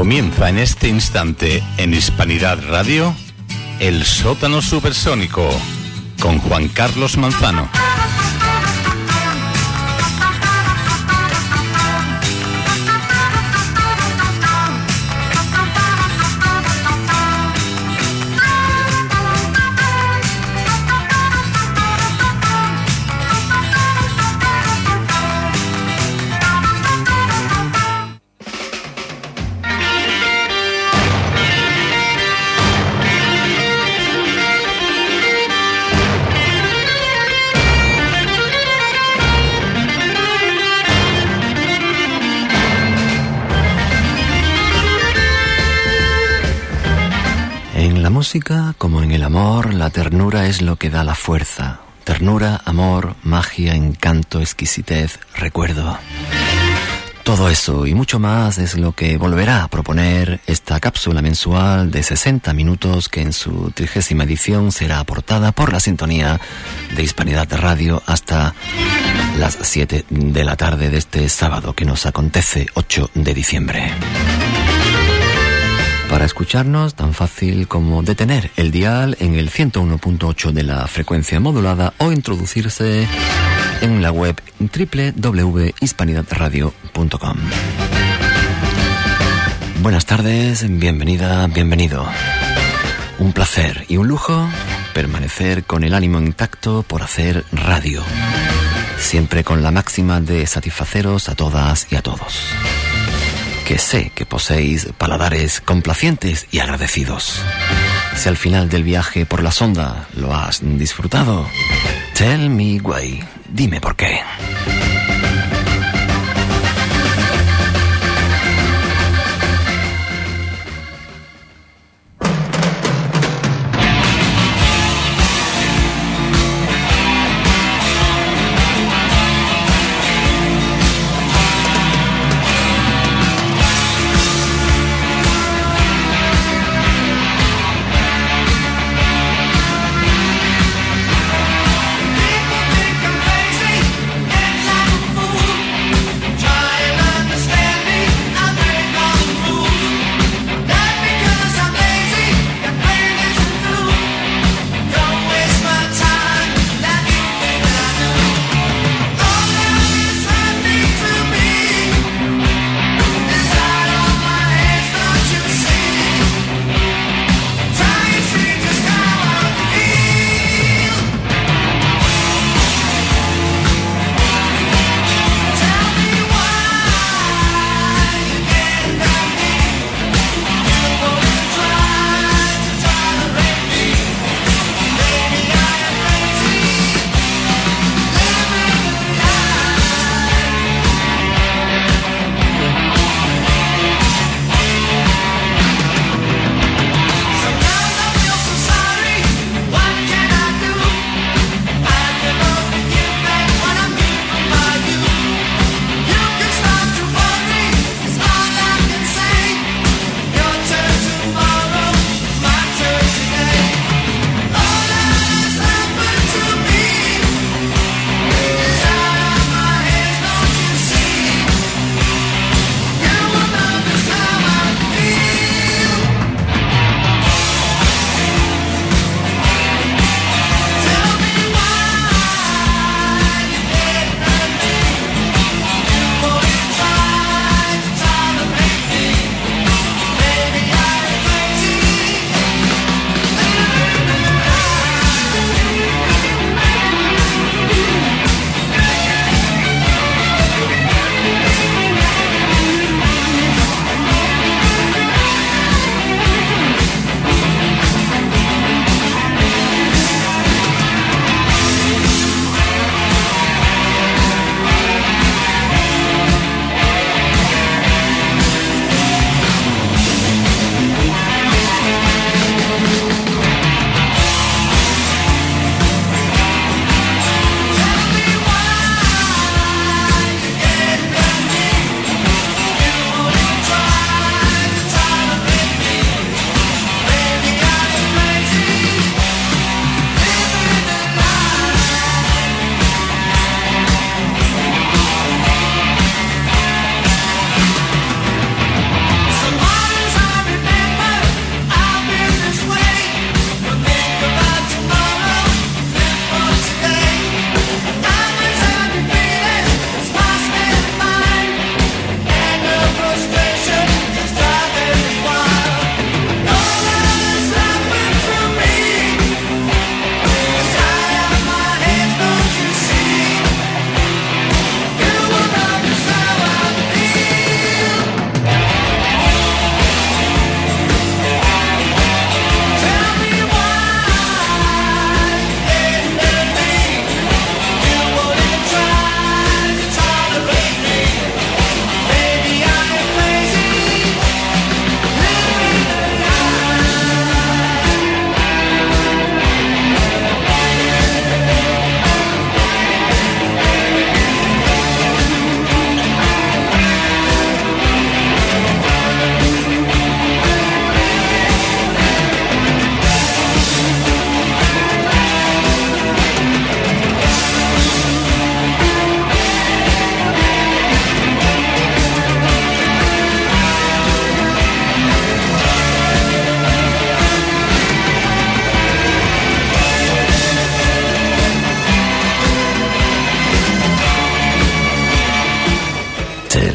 Comienza en este instante en Hispanidad Radio, El Sótano Supersónico, con Juan Carlos Manzano. Música, como en el amor, la ternura es lo que da la fuerza. Ternura, amor, magia, encanto, exquisitez, recuerdo. Todo eso y mucho más es lo que volverá a proponer esta cápsula mensual de 60 minutos que en su 30ª edición será aportada por la sintonía de Hispanidad Radio hasta las 7 de la tarde de este sábado que nos acontece 8 de diciembre. Para escucharnos, tan fácil como detener el dial en el 101.8 de la frecuencia modulada o introducirse en la web www.hispanidadradio.com. Buenas tardes, bienvenida, bienvenido. Un placer y un lujo permanecer con el ánimo intacto por hacer radio. Siempre con la máxima de satisfaceros a todas y a todos. Que sé que poseéis paladares complacientes y agradecidos. Si al final del viaje por la sonda lo has disfrutado, tell me why, dime por qué. People think I'm crazy.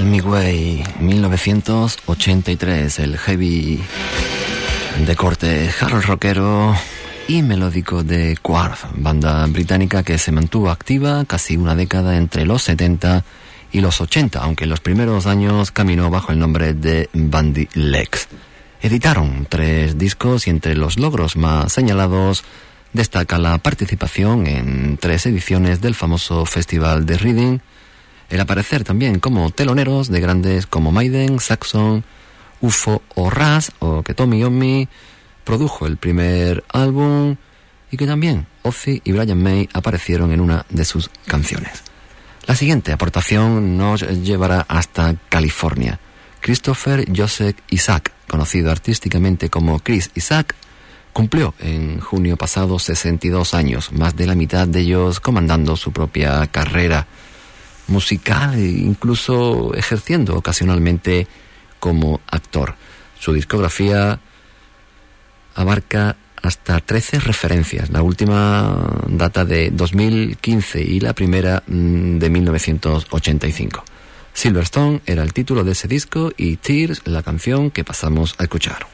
Feel Me Way, 1983, el heavy de corte hard rockero y melódico de Quarth, banda británica que se mantuvo activa casi una década entre los 70 y los 80, aunque en los primeros años caminó bajo el nombre de Bandy Legs. Editaron 3 discos y entre los logros más señalados destaca la participación en 3 ediciones del famoso Festival de Reading, el aparecer también como teloneros de grandes como Maiden, Saxon, UFO o Rush, o que Tommy Iommi produjo el primer álbum y que también Ozzy y Brian May aparecieron en una de sus canciones. La siguiente aportación nos llevará hasta California. Christopher Joseph Isaac, conocido artísticamente como Chris Isaac, cumplió en junio pasado 62 años, más de la mitad de ellos comandando su propia carrera musical e incluso ejerciendo ocasionalmente como actor. Su discografía abarca hasta 13 referencias, la última data de 2015 y la primera de 1985. Silverstone era el título de ese disco y Tears la canción que pasamos a escuchar.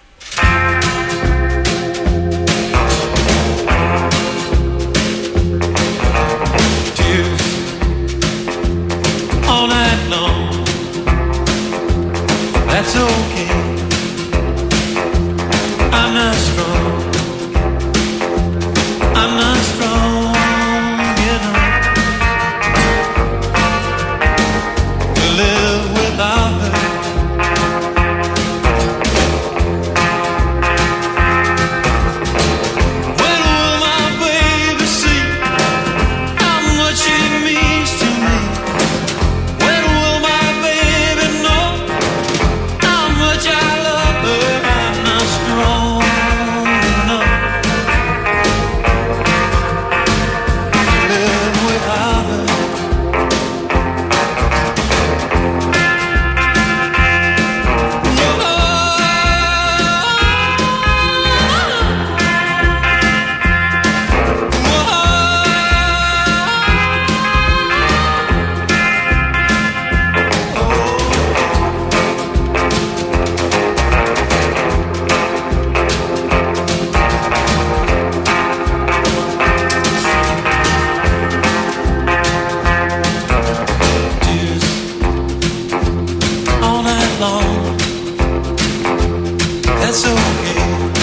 That's okay. I'm not strong. I'm not strong enough to live without her. When will my baby see how much she means to me? When will my baby know how much I love her? I'm not strong enough to live without her. All night long, that's okay.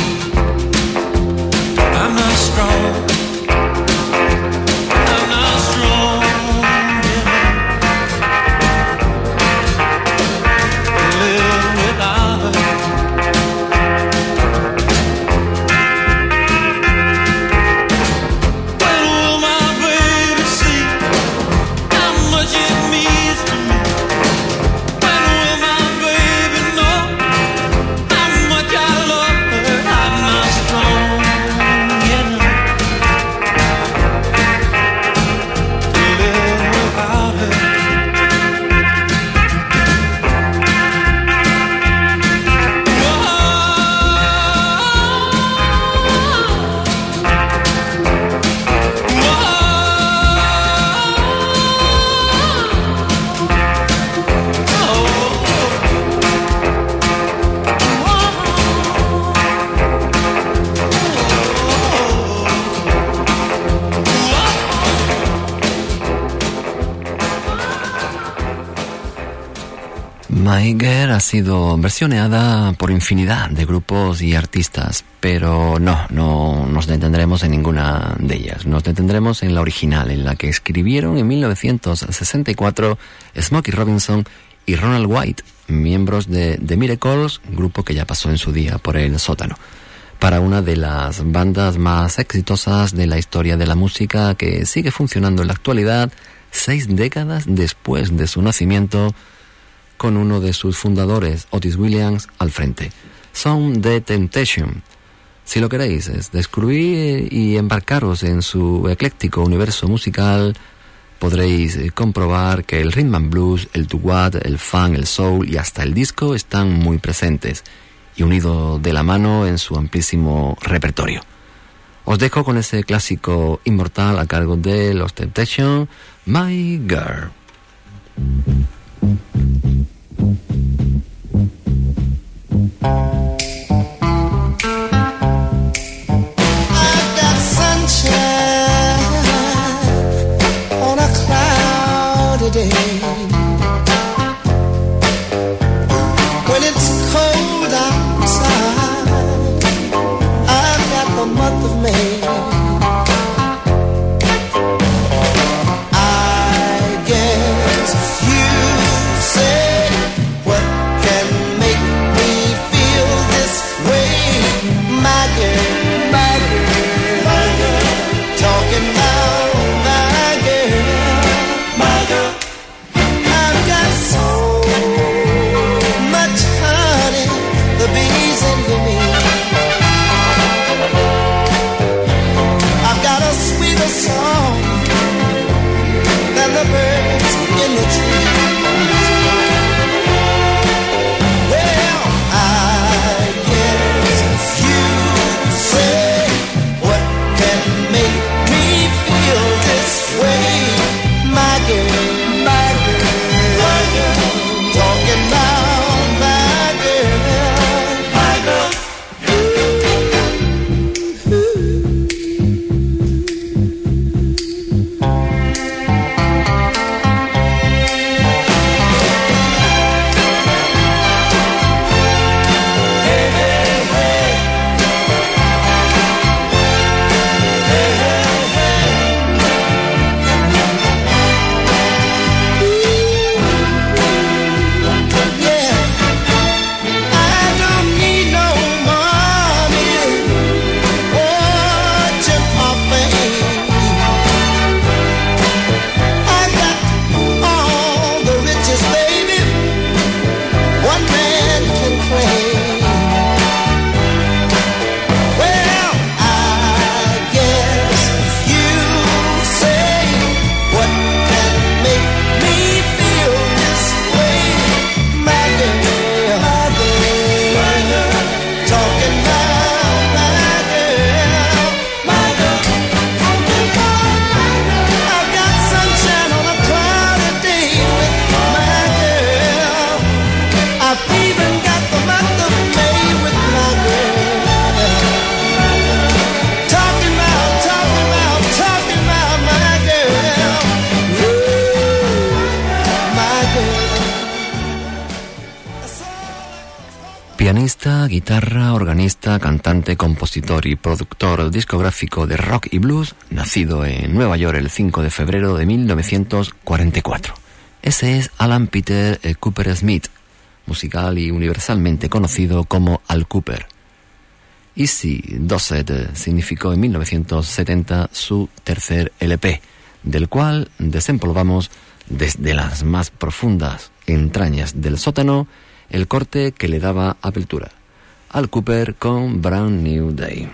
I'm not strong. I'm not strong enough to live without her. When will my baby see how much it means to me? When will my baby know how much I love her? I'm not strong enough to live without her. My Girl ha sido versioneada por infinidad de grupos y artistas, pero no nos detendremos en ninguna de ellas. Nos detendremos en la original, en la que escribieron en 1964 Smokey Robinson y Ronald White, miembros de The Miracles, grupo que ya pasó en su día por el sótano, para una de las bandas más exitosas de la historia de la música, que sigue funcionando en la actualidad 6 décadas después de su nacimiento, con uno de sus fundadores, Otis Williams, al frente. Son The Temptation. Si lo queréis, es descubrir y embarcaros en su ecléctico universo musical, podréis comprobar que el rhythm and blues, el doo-wop, el funk, el soul y hasta el disco están muy presentes y unidos de la mano en su amplísimo repertorio. Os dejo con ese clásico inmortal a cargo de los Temptation, My Girl. Pianista, guitarra, organista, cantante, compositor y productor discográfico de rock y blues, nacido en Nueva York el 5 de febrero de 1944. Ese es Alan Peter Cooper Smith, musical y universalmente conocido como Al Cooper. Easy Doesed significó en 1970 su tercer LP, del cual desempolvamos desde las más profundas entrañas del sótano el corte que le daba apertura. Al Cooper con Brand New Day.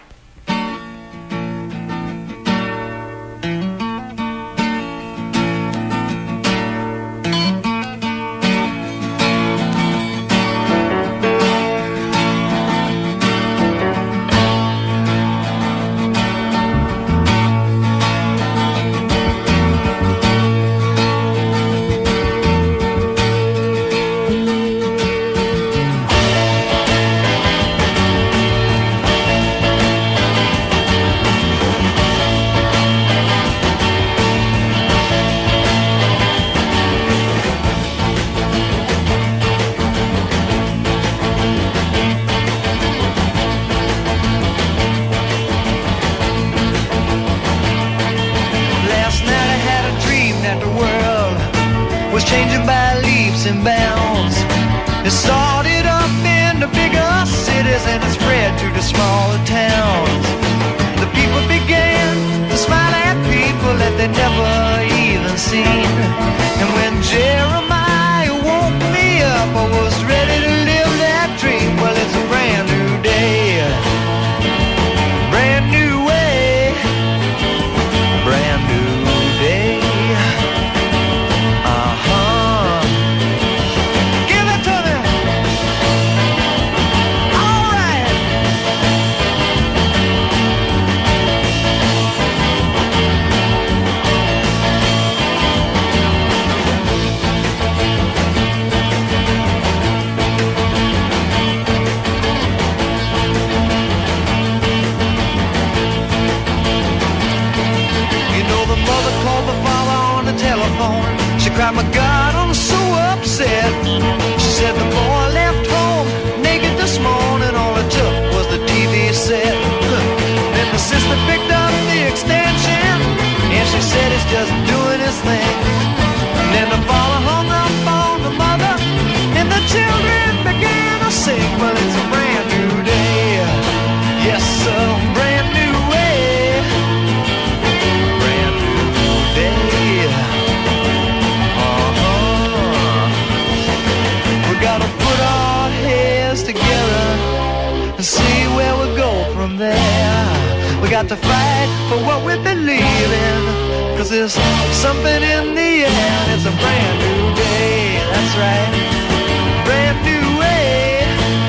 To fight for what we believe in, 'cause there's something in the air, and it's a brand new day, that's right, brand new way,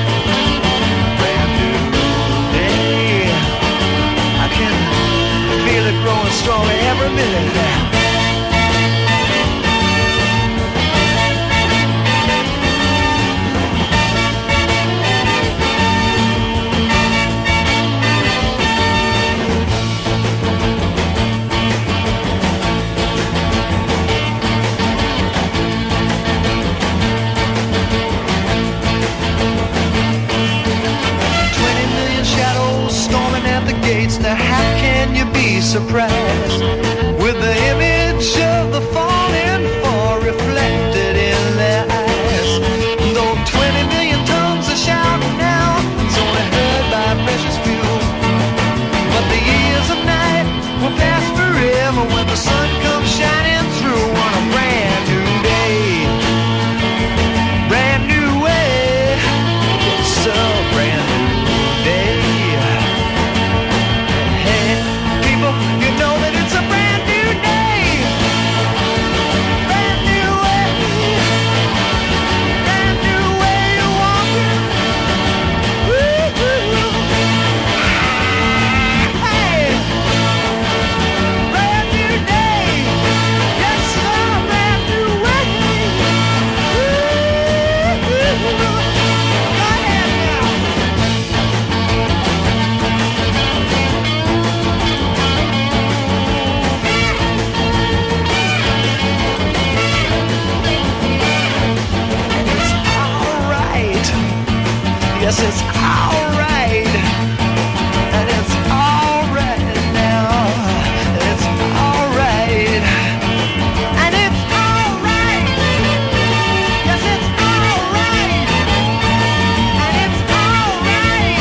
brand new day, I can feel it growing stronger every minute now. Now how can you be surprised with the image of the falling fall reflected in their eyes? Though 20 million tongues are shouting now, it's only heard by precious few. But the years of night will pass forever when the sun comes shining through on a brand new day, brand new way, it's a brand new day. You know that it's a brand new day, brand new way, brand new way of walking. Woo-hoo. Hey, brand new day. Yes, it's alright. And it's alright now. It's alright. And it's alright. Yes, it's alright. And it's alright.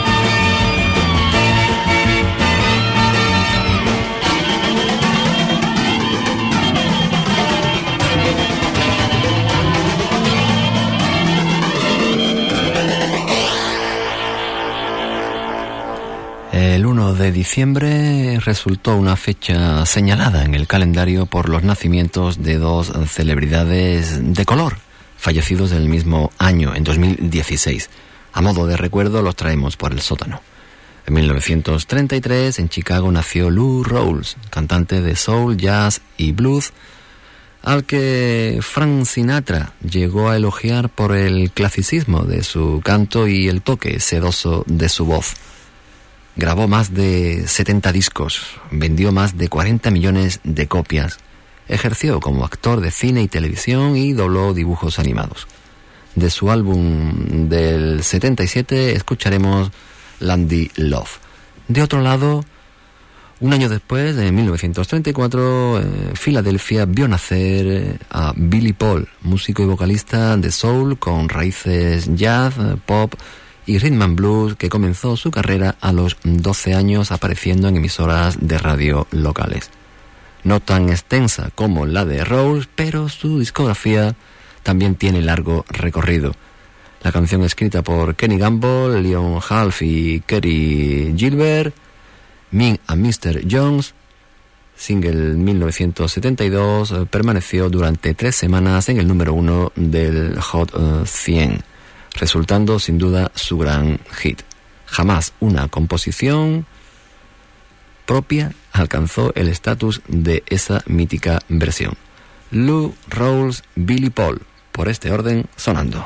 El 1 de diciembre resultó una fecha señalada en el calendario por los nacimientos de dos celebridades de color, fallecidos del mismo año, en 2016. A modo de recuerdo los traemos por el sótano. En 1933, en Chicago, nació Lou Rawls, cantante de soul, jazz y blues, al que Frank Sinatra llegó a elogiar por el clasicismo de su canto y el toque sedoso de su voz. Grabó más de 70 discos, vendió más de 40 millones de copias, ejerció como actor de cine y televisión y dobló dibujos animados. De su álbum del 77 escucharemos Landy Love. De otro lado, un año después, en 1934, Filadelfia vio nacer a Billy Paul, músico y vocalista de soul con raíces jazz, pop y rhythm and blues, que comenzó su carrera a los 12 años apareciendo en emisoras de radio locales. No tan extensa como la de Rawls, pero su discografía también tiene largo recorrido. La canción escrita por Kenny Gamble, Leon Half y Kerry Gilbert, Me and Mr. Jones, single 1972, permaneció durante 3 semanas en el número 1 del Hot 100, resultando sin duda su gran hit. Jamás una composición propia alcanzó el estatus de esa mítica versión. Lou Rawls, Billy Paul, por este orden sonando.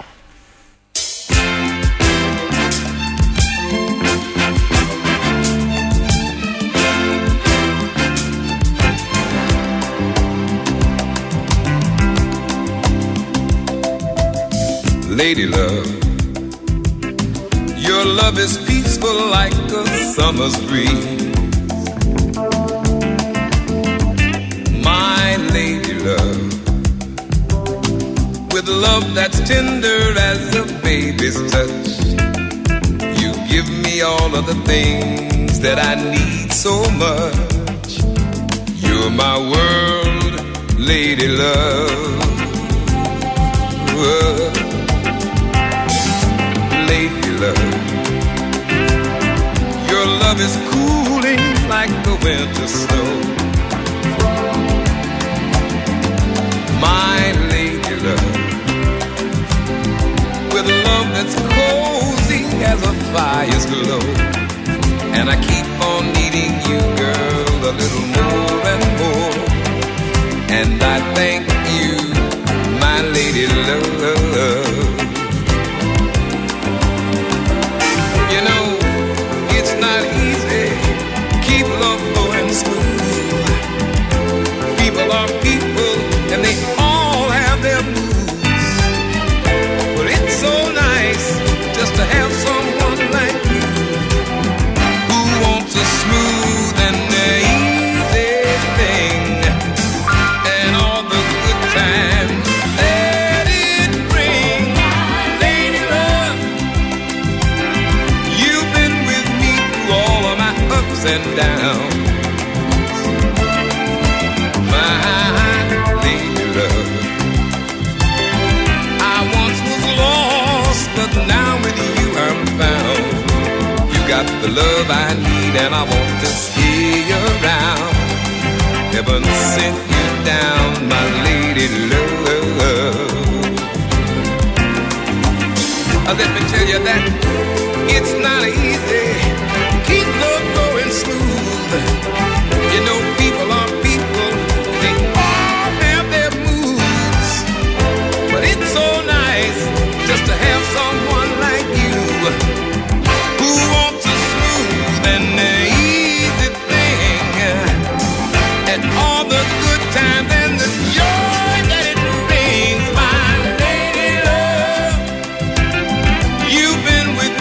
Lady love, your love is peaceful like a summer's breeze. My lady love, with love that's tender as a baby's touch, you give me all of the things that I need so much. You're my world, lady love. Lady love, your love is cooling like the winter snow. My lady love, with love that's cozy as a fire's glow. And I keep on needing you, girl, a little more and more. And I thank you, my lady love. You know, it's not easy, keep love flowing smooth. People are people, and they all have their moods. But it's so nice just to have someone like you, who wants a smooth and easy thing, and all the good times that it brings. Lady love, you've been with me through all of my ups and downs. My lady love, I once was lost, but now with you I'm found. You got the love I need, and I want to stay around. Heaven sent you down, my lady love. Let me tell you that it's not easy, keep love going smooth. You know, people are people, they all have their moods. But it's so nice just to have someone like you, who wants a smooth and easy thing, and all the good times and the joy that it brings. My lady love, you've been with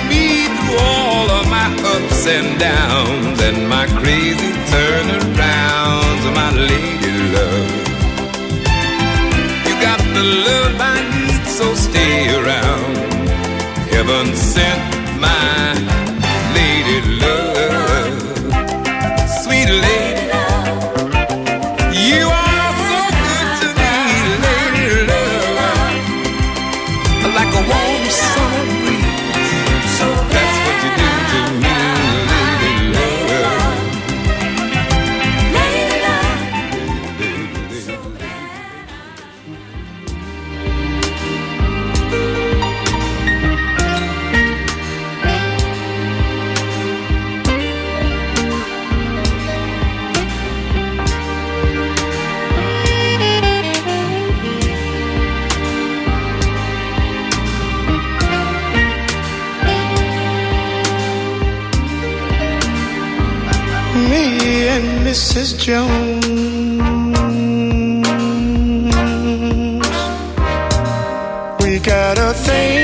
Mrs. Jones. We got a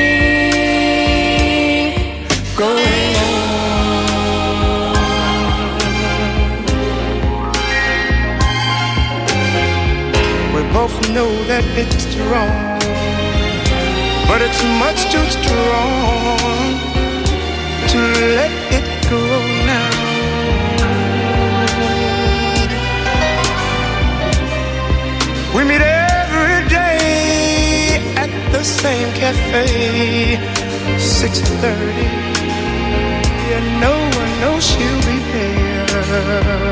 thing going on. We both know that it's wrong, but it's much too strong to let it go now. We meet every day at the same cafe, 6:30. And no one knows she'll be there.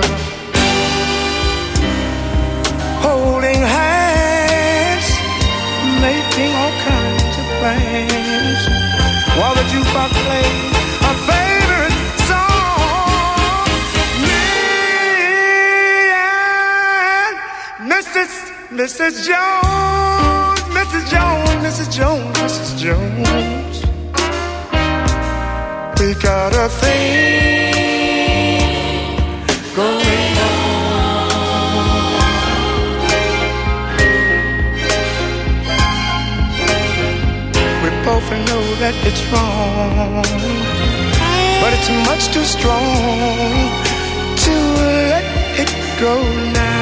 Holding hands, making all kinds of plans, while the jukebox plays our favorite song. Me and Mrs. Jones, Mrs. Jones, Mrs. Jones, Mrs. Jones. We got a thing going on. We both know that it's wrong, but it's much too strong to let it go now.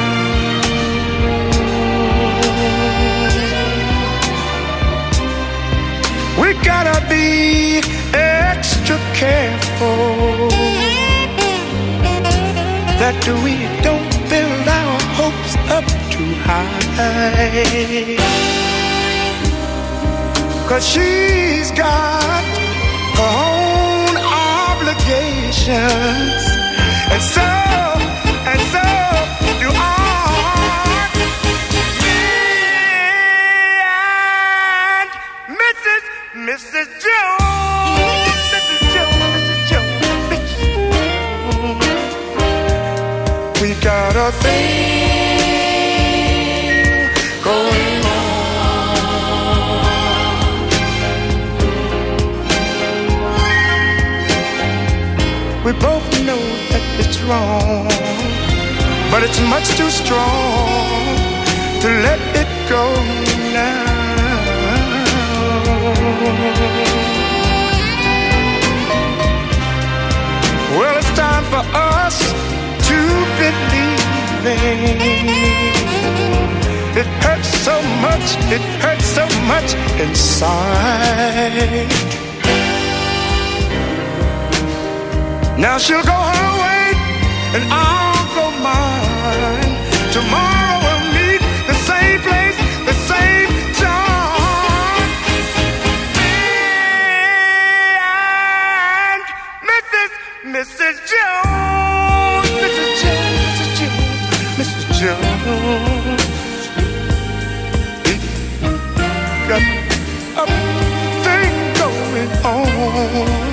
We gotta be extra careful that we don't build our hopes up too high, 'cause she's got her own obligations, and so do I. Mrs. Jones, Mrs. Jones, Mrs. Jones, Mrs. Jones. We got a thing going on. We both know that it's wrong, but it's much too strong to let it go now. Well, it's time for us to believe in. It hurts so much inside. Now she'll go her way and I'll go mine. Tomorrow we'll meet the same place, the same time. Mrs. Jones, Mrs. Jones, Mrs. Jones, Mrs. Jones. We got a thing going on.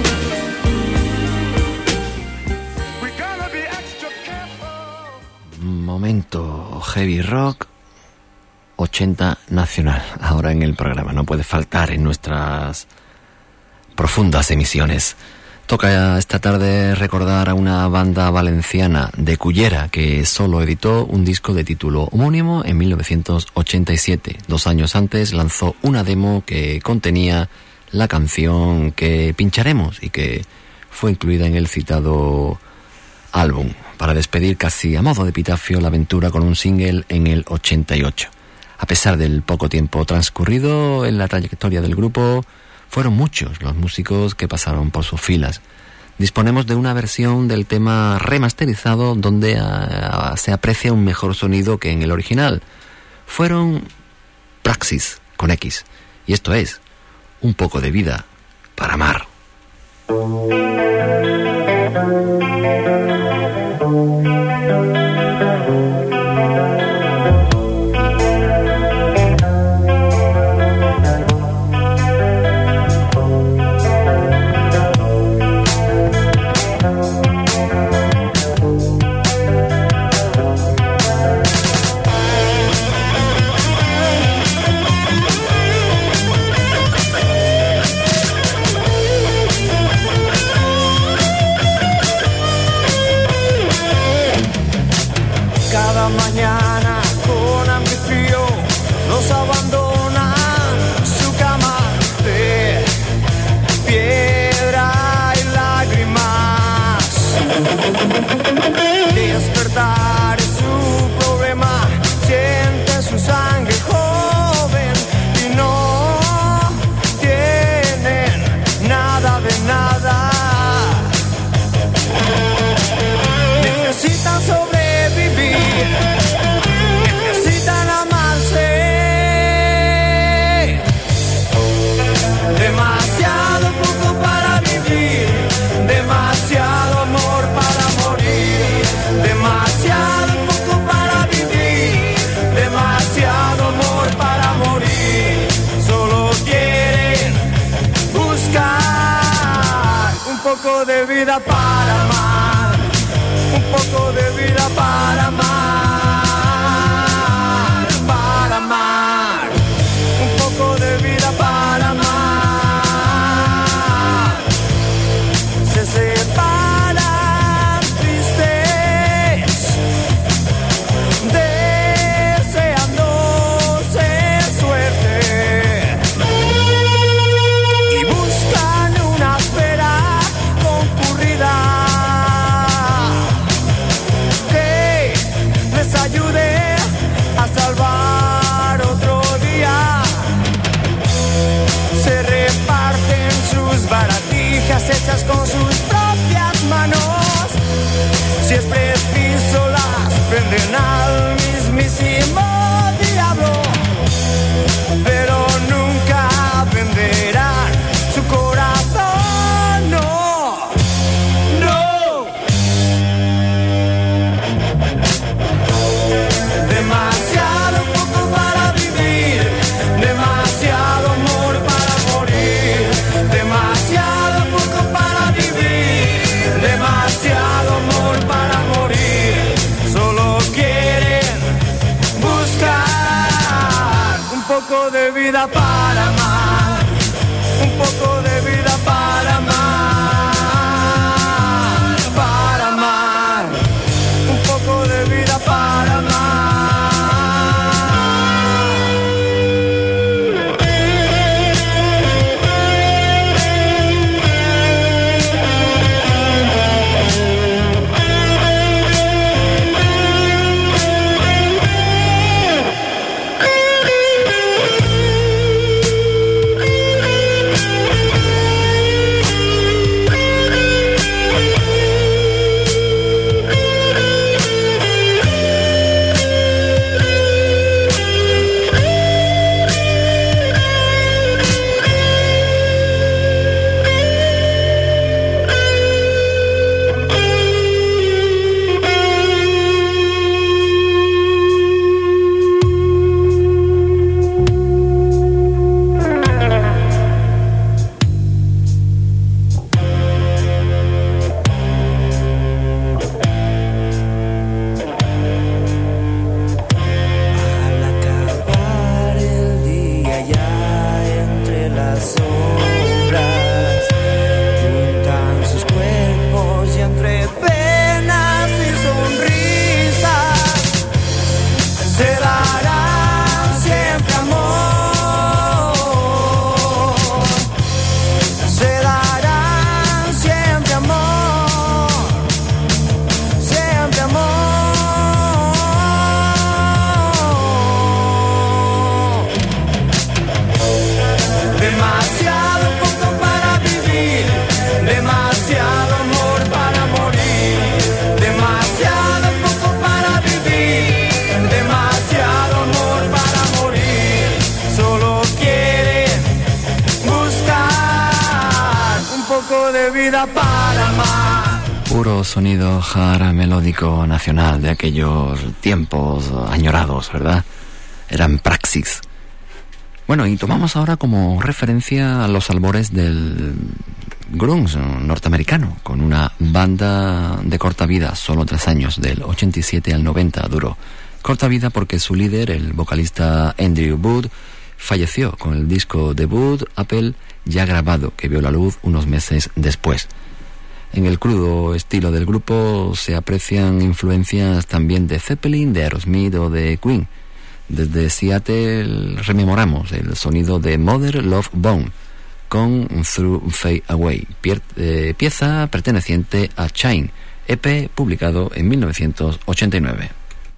We gotta be extra careful. Momento heavy rock 80 nacional. Ahora en el programa no puede faltar en nuestras profundas emisiones. Toca esta tarde recordar a una banda valenciana de Cullera que solo editó un disco de título homónimo en 1987. 2 años antes lanzó una demo que contenía la canción que pincharemos y que fue incluida en el citado álbum, para despedir casi a modo de epitafio la aventura con un single en el 88. A pesar del poco tiempo transcurrido en la trayectoria del grupo, fueron muchos los músicos que pasaron por sus filas. Disponemos de una versión del tema remasterizado donde se aprecia un mejor sonido que en el original. Fueron Praxis con X, y esto es Un poco de vida para amar. mañana con hambre y frío los abandonan su cama de piedra y lágrimas. Despertar es su problema, siente su sangre joven y no tienen nada de nada. Necesitan sobrevivir, necesitan amarse. Demasiado poco para vivir, demasiado amor para morir. Demasiado poco para vivir, demasiado amor para morir. Solo quieren buscar un poco de vida para amar, un poco de vida para amar, para amar, un poco de vida para amar. Se separan tristes, deseándose suerte, y buscan una espera concurrida que les ayude a salvar otro día. Se reparten sus baratijas hechas con sus propias manos. Si es preciso las venden al mismísimo diablo, pero nunca venderán su corazón, no, no. Demasiado poco para vivir, demasiado amor para morir. Demasiado poco para vivir, demasiado amor para morir. Solo quieren buscar un poco de vida para amar, un poco de vida para amar, para amar, un poco de vida para amar. Al acabar el día ya entre las sombras, juntan sus cuerpos y entre penas y sonrisas se darán siempre amor, se darán siempre amor, siempre amor. Demasiado poco para vivir, demasiado amor para morir. Demasiado poco para vivir, demasiado amor para morir. Solo quieren buscar un poco de vida para amar. Puro sonido hard melódico nacional de aquellos tiempos añorados, ¿verdad? Eran Praxis. Bueno, y tomamos ahora como referencia a los albores del grunge norteamericano, con una banda de corta vida, solo 3 años, del 87 al 90 duró. Corta vida porque su líder, el vocalista Andrew Wood, falleció con el disco debut Apple ya grabado, que vio la luz unos meses después. En el crudo estilo del grupo se aprecian influencias también de Zeppelin, de Aerosmith o de Queen. Desde Seattle rememoramos el sonido de Mother Love Bone con Through Fade Away, pieza perteneciente a Chain, EP publicado en 1989.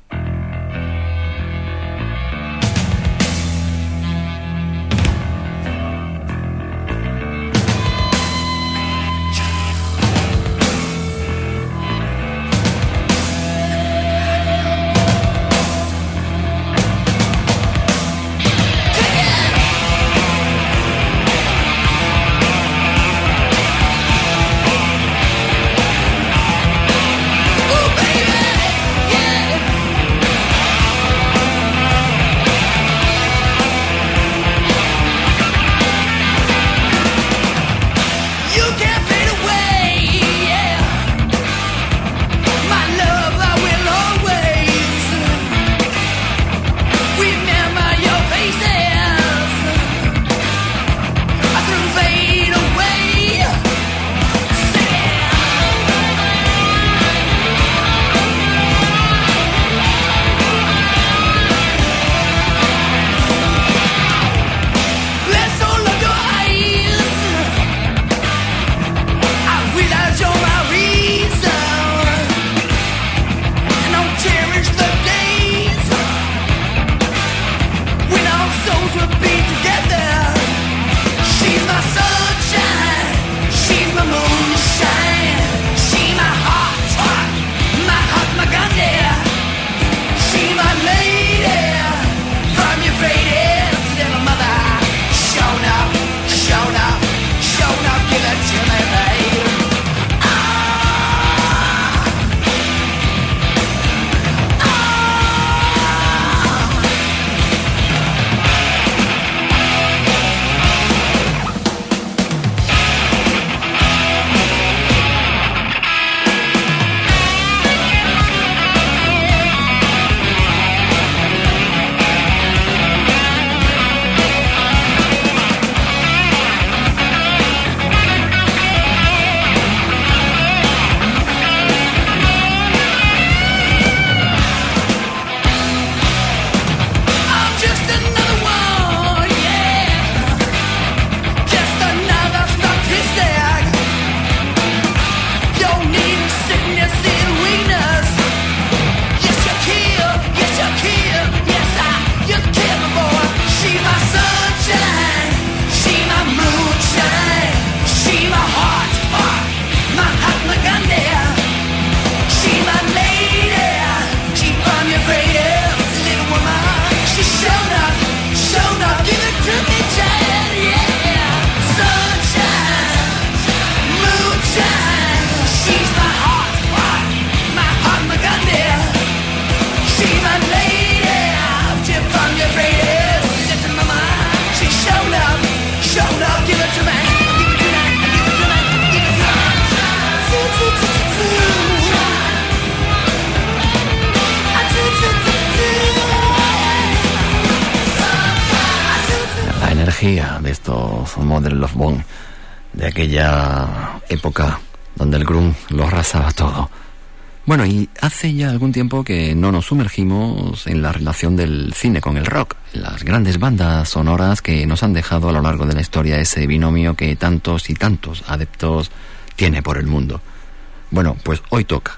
De estos Mother Love Bone de aquella época donde el grunge lo arrasaba todo. Bueno, y hace ya algún tiempo que no nos sumergimos en la relación del cine con el rock, las grandes bandas sonoras que nos han dejado a lo largo de la historia ese binomio que tantos y tantos adeptos tiene por el mundo. Bueno, pues hoy toca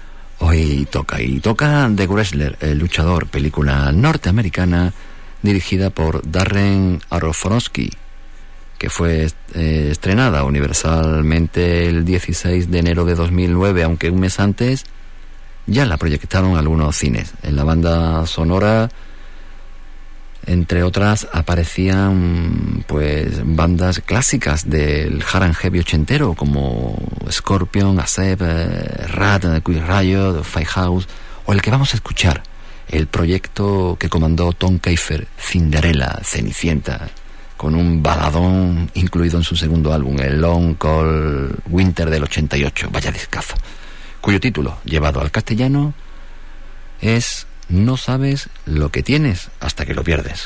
The Wrestler, el luchador, película norteamericana dirigida por Darren Aronofsky, que fue estrenada universalmente el 16 de enero de 2009, aunque un mes antes ya la proyectaron algunos cines. En la banda sonora, entre otras, aparecían pues bandas clásicas del hard and heavy ochentero, como Scorpion, Accept, Rat, Quick Riot, Firehouse, o el que vamos a escuchar, el proyecto que comandó Tom Keifer, Cinderella, Cenicienta, con un baladón incluido en su segundo álbum, el Long Cold Winter del 88, vaya discazo, cuyo título, llevado al castellano, es No sabes lo que tienes hasta que lo pierdes.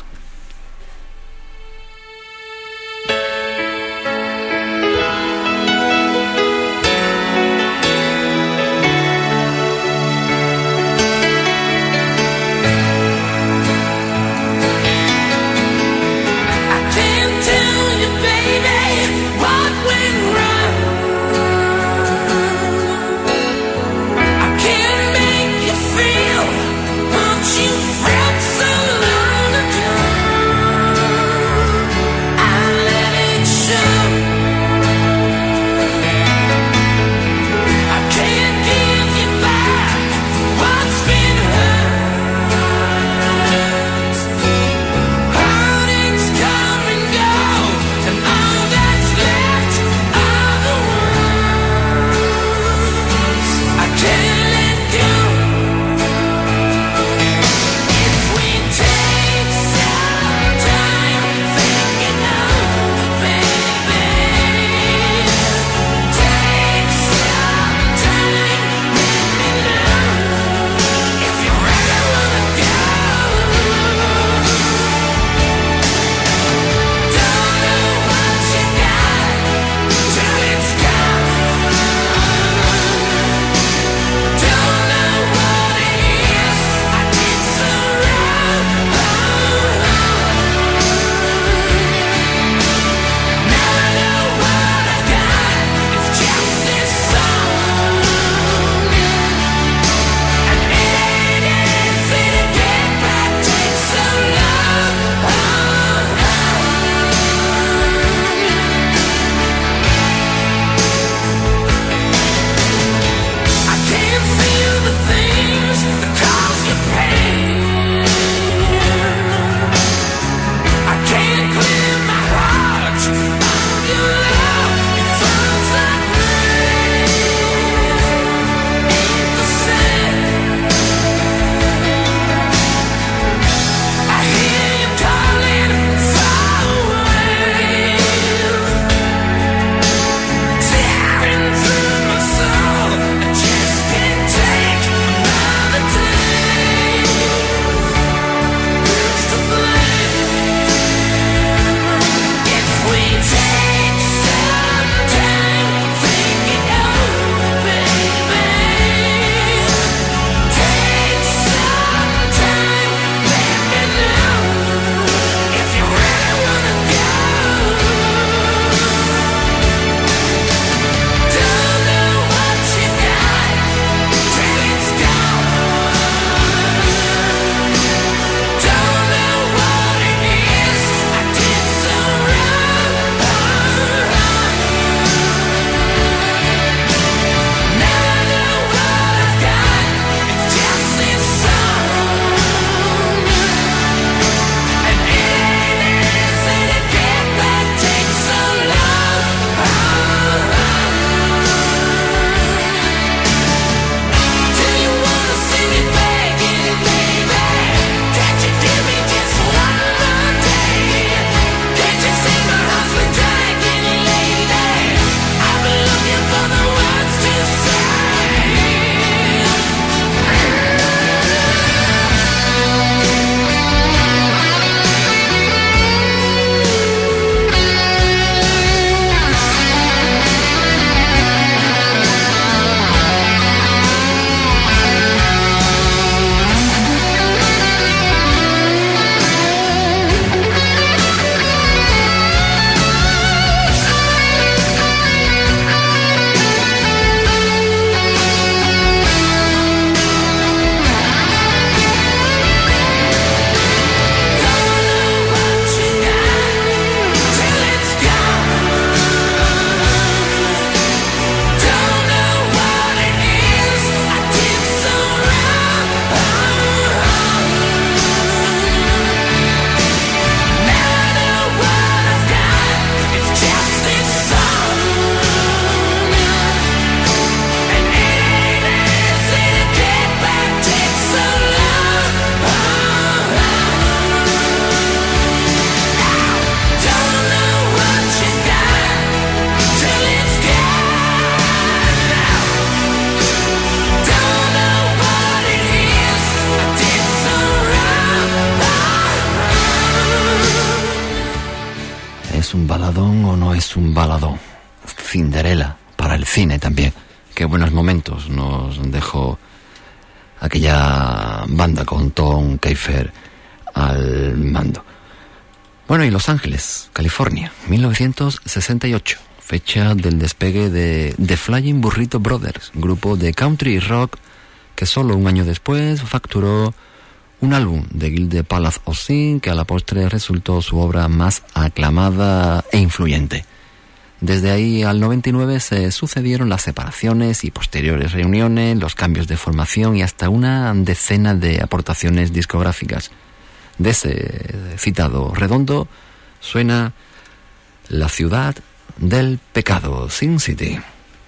un baladón o no es un baladón? Cinderella, para el cine también. Qué buenos momentos nos dejó aquella banda con Tom Keifer al mando. Bueno, y Los Ángeles, California, 1968, fecha del despegue de The Flying Burrito Brothers, grupo de country rock que solo un año después facturó un álbum de Gilde Palace of Sin, que a la postre resultó su obra más aclamada e influyente. Desde ahí al 99 se sucedieron las separaciones y posteriores reuniones, los cambios de formación y hasta una decena de aportaciones discográficas. De ese citado redondo suena La ciudad del pecado, Sin City.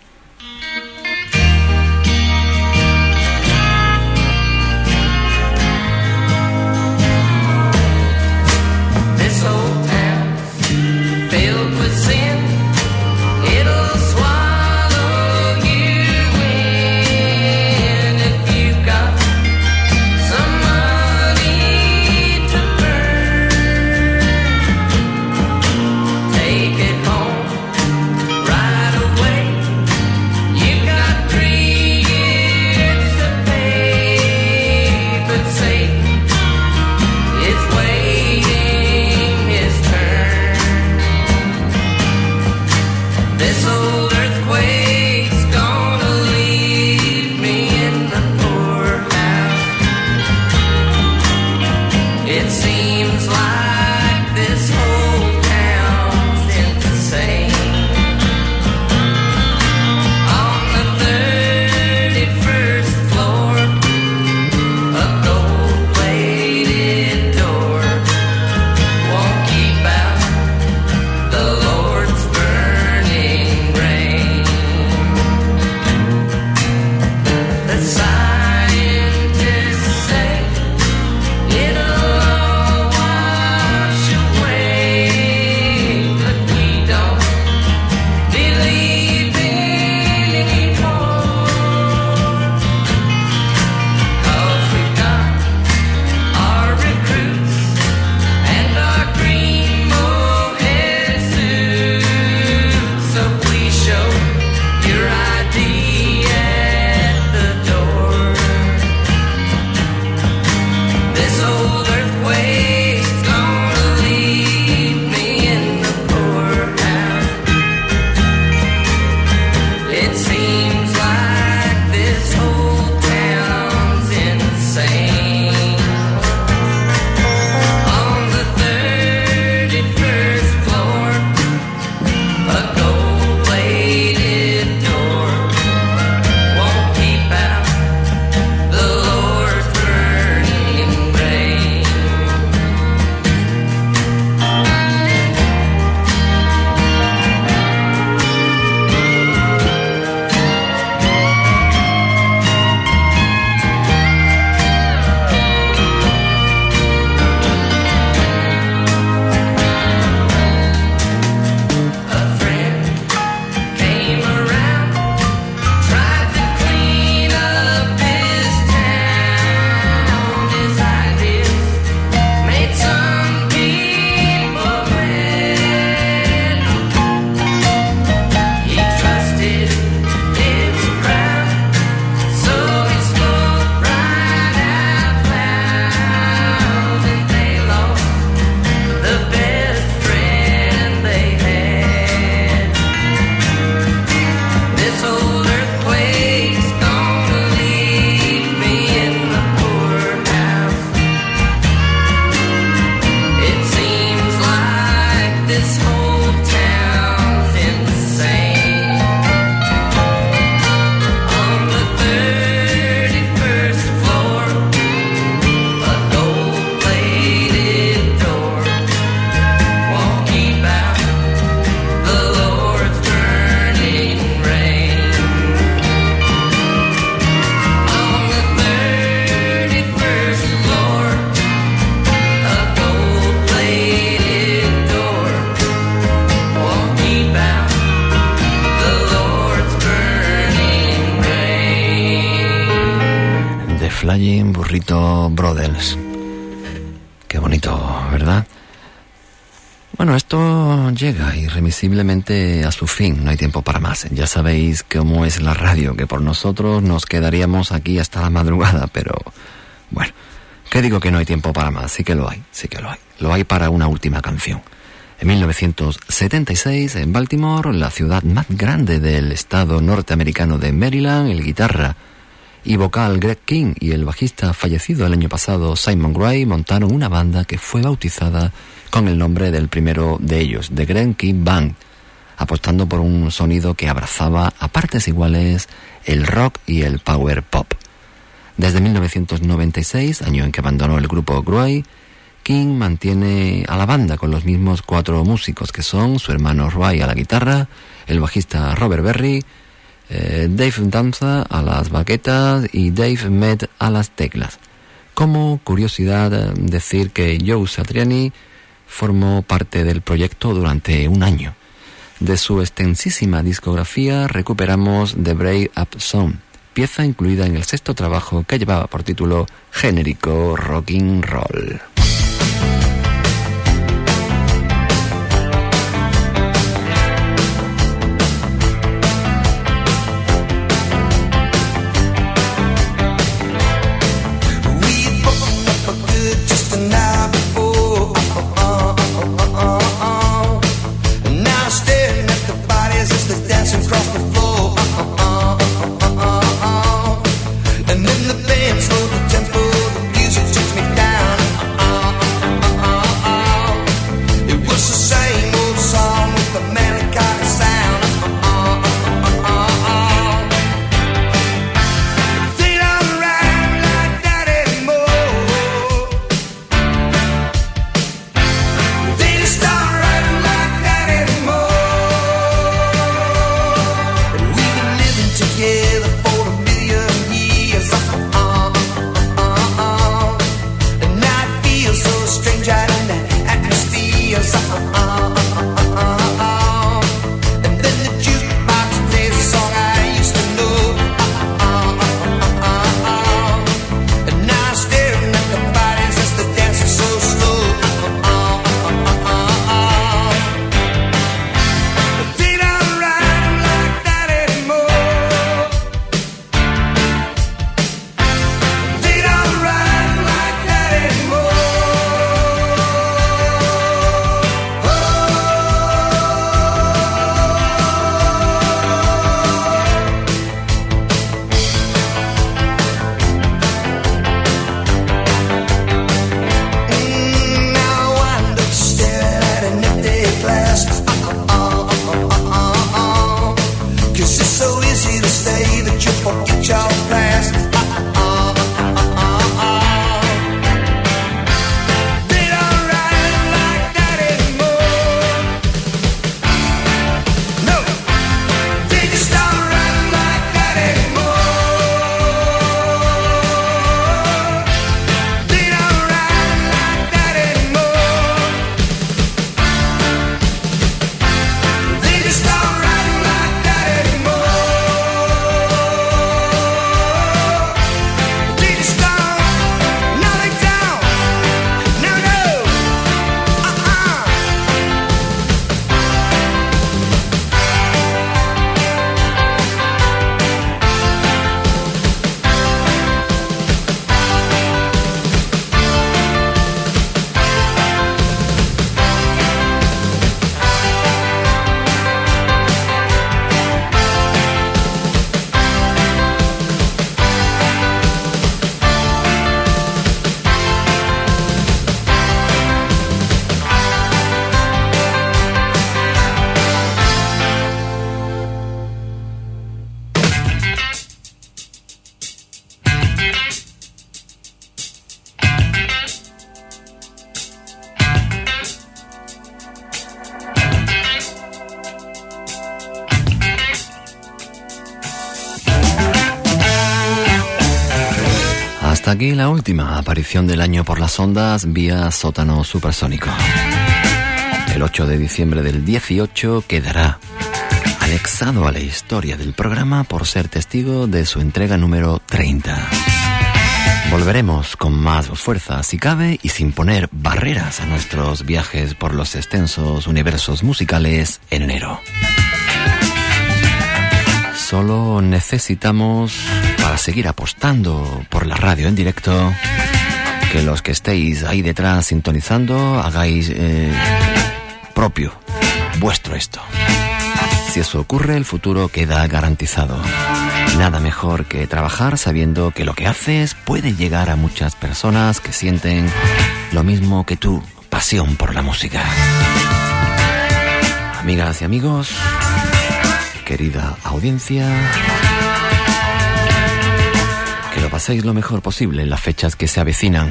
Flying Burrito Brothers. Qué bonito, ¿verdad? Bueno, esto llega irremisiblemente a su fin, no hay tiempo para más. Ya sabéis cómo es la radio, que por nosotros nos quedaríamos aquí hasta la madrugada, pero bueno, ¿qué digo que no hay tiempo para más? Sí que lo hay, sí que lo hay. Lo hay para una última canción. En 1976, en Baltimore, la ciudad más grande del estado norteamericano de Maryland, el guitarra y vocal Greg King y el bajista fallecido el año pasado Simon Gray montaron una banda que fue bautizada con el nombre del primero de ellos, The Greg King Band, apostando por un sonido que abrazaba a partes iguales el rock y el power pop. Desde 1996, año en que abandonó el grupo Gray, King mantiene a la banda con los mismos 4 músicos que son su hermano Ray a la guitarra, el bajista Robert Berry, Dave Danza a las baquetas y Dave Med a las teclas. Como curiosidad, decir que Joe Satriani formó parte del proyecto durante un año. De su extensísima discografía recuperamos The Brave Up Song, pieza incluida en el 6º trabajo que llevaba por título genérico Rockin' Roll. Hasta aquí la última aparición del año por las ondas vía Sótano Supersónico. El 8 de diciembre del 18 quedará anexado a la historia del programa por ser testigo de su entrega número 30. Volveremos con más fuerza si cabe y sin poner barreras a nuestros viajes por los extensos universos musicales en enero. Solo necesitamos, para seguir apostando por la radio en directo, que los que estéis ahí detrás sintonizando hagáis propio, vuestro esto. Si eso ocurre, el futuro queda garantizado. Nada mejor que trabajar sabiendo que lo que haces puede llegar a muchas personas que sienten lo mismo que tú, pasión por la música. Amigas y amigos, querida audiencia, que lo paséis lo mejor posible en las fechas que se avecinan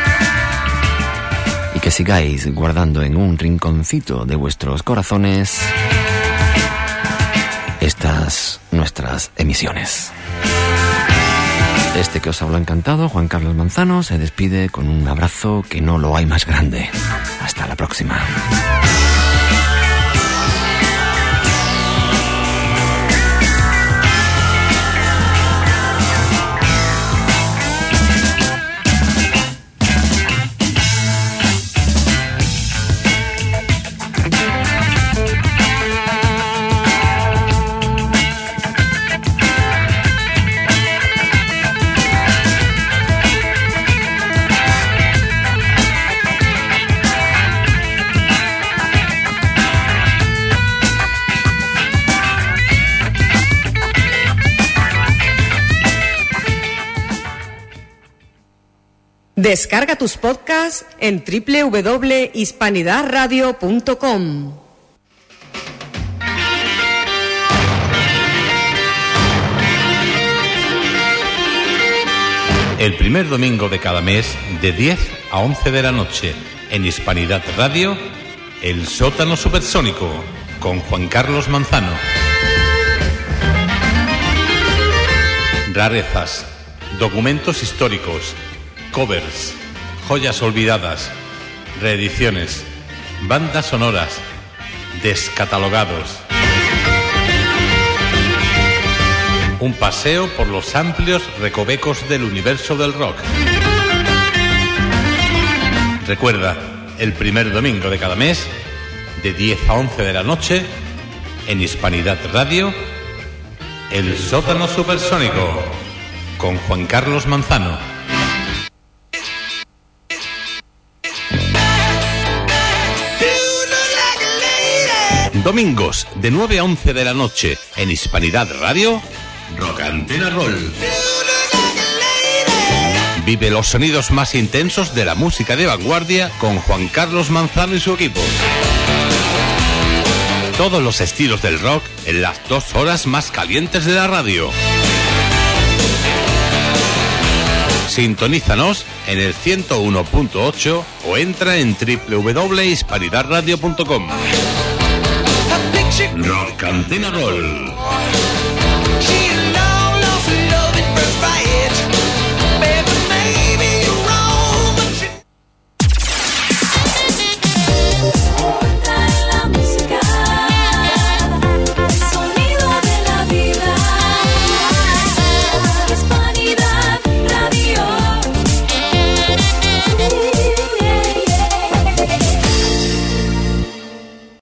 y que sigáis guardando en un rinconcito de vuestros corazones estas nuestras emisiones. Este que os habla encantado, Juan Carlos Manzano, se despide con un abrazo que no lo hay más grande. Hasta la próxima. Descarga tus podcasts en www.hispanidadradio.com. El primer domingo de cada mes, de 10 a 11 de la noche, en Hispanidad Radio, El Sótano Supersónico, con Juan Carlos Manzano. Rarezas, documentos históricos, covers, joyas olvidadas, reediciones, bandas sonoras, descatalogados. Un paseo por los amplios recovecos del universo del rock. Recuerda, el primer domingo de cada mes, de 10 a 11 de la noche, en Hispanidad Radio, El Sótano Supersónico, con Juan Carlos Manzano. Domingos, de 9 a 11 de la noche, en Hispanidad Radio, Rock Antena Roll. Vive los sonidos más intensos de la música de vanguardia con Juan Carlos Manzano y su equipo. Todos los estilos del rock en las 2 horas más calientes de la radio. Sintonízanos en el 101.8 o entra en www.hispanidadradio.com. Rock Antena Roll. She long lost love at first bite.